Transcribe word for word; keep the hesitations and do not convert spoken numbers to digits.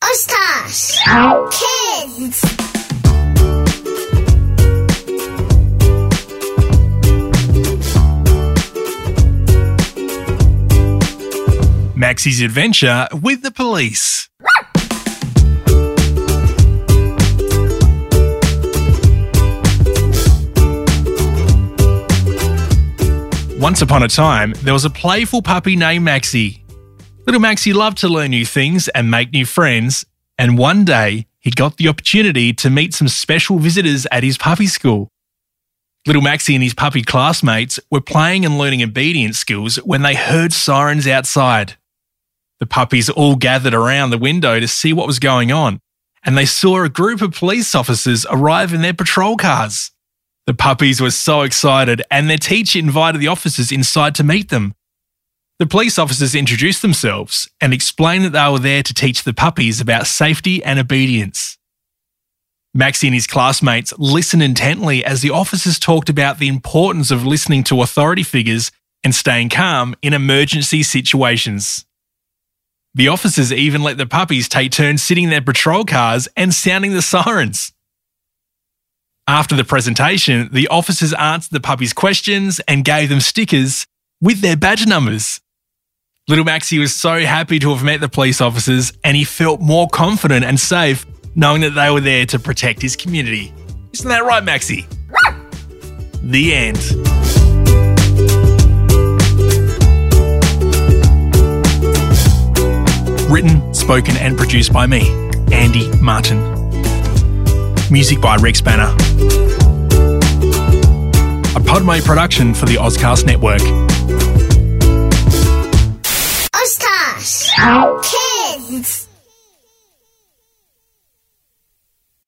Ostash Kids. Maxie's adventure with the police. Once upon a time, there was a playful puppy named Maxie. Little Maxie loved to learn new things and make new friends, and one day he got the opportunity to meet some special visitors at his puppy school. Little Maxie and his puppy classmates were playing and learning obedience skills when they heard sirens outside. The puppies all gathered around the window to see what was going on, and they saw a group of police officers arrive in their patrol cars. The puppies were so excited, and their teacher invited the officers inside to meet them. The police officers introduced themselves and explained that they were there to teach the puppies about safety and obedience. Maxie and his classmates listened intently as the officers talked about the importance of listening to authority figures and staying calm in emergency situations. The officers even let the puppies take turns sitting in their patrol cars and sounding the sirens. After the presentation, the officers answered the puppies' questions and gave them stickers with their badge numbers. Little Maxie was so happy to have met the police officers, and he felt more confident and safe knowing that they were there to protect his community. Isn't that right, Maxie? The end. Written, spoken and produced by me, Andy Martin. Music by Rex Banner. A Podmate production for the Ozcast Network. Ostash